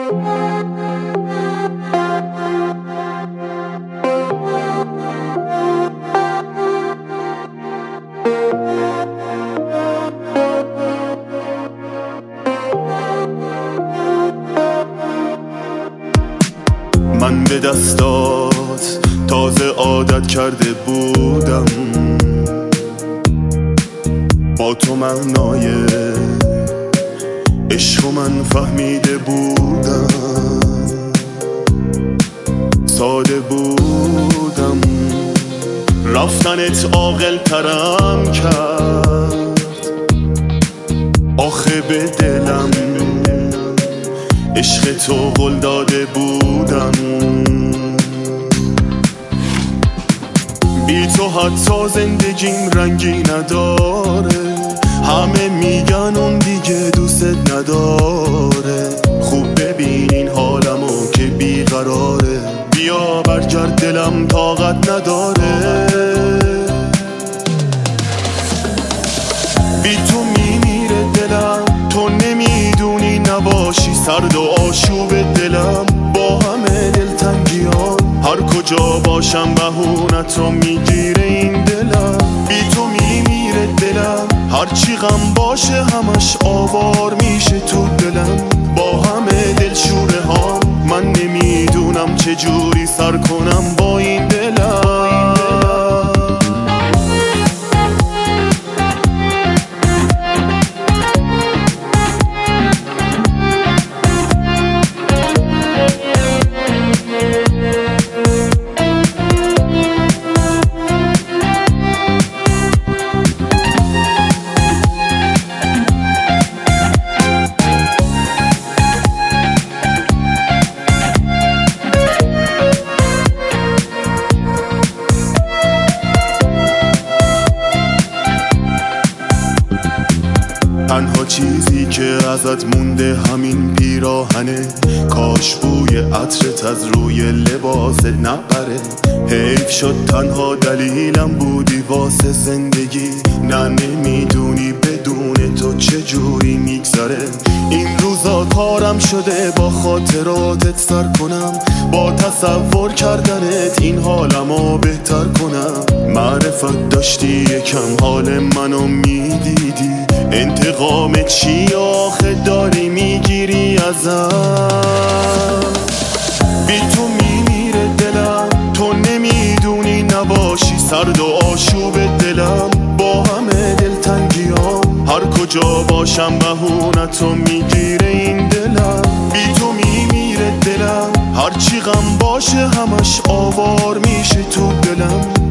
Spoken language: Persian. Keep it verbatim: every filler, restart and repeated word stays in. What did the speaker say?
من به دستات تازه عادت کرده بودم، با تو معنای عشق من فهمیده بودم، ساده بودم، رفتنت عاقل ترم کرد. آخه به دلم عشق تو قول داده بودم، بی تو حتی زندگیم رنگی نداره. همه میگن اون دیگه دوست نداره، خوب ببین این حالمو که بیقراره. بیا برگرد دلم طاقت نداره، بی تو میمیره دلم. تو نمیدونی نباشی سرد و آشوب دلم. با همه دلتنگیام هر کجا باشم بهونتو میگیره این دلم. بی تو میمیره دلم، هرچی غم باشه همش آوار میشه تو دلم. با همه دلشوره ها من نمیدونم چجوری سر کنم با این دلم. تنها چیزی که ازت مونده همین پیراهنه، کاش بوی عطرت از روی لباست نپره. حیف شد تنها دلیلم بودی واسه زندگی. نه نمیدونی بدون تو چجوری میگذره. این روزا کارم شده با خاطراتت سر کنم، با تصور کردنت این حالمو بهتر کنم. معرفت داشتی یکم حال منو میدیدی، انتقام چی آخه داری میگیری ازم. بی تو میمیره دلم، تو نمیدونی نباشی سرد و آشوب دلم. با همه دلتنگیام هر کجا باشم بهونتو میگیره این دلم. بی تو میمیره دلم، هرچی غم باشه همش آوار میشه تو دلم.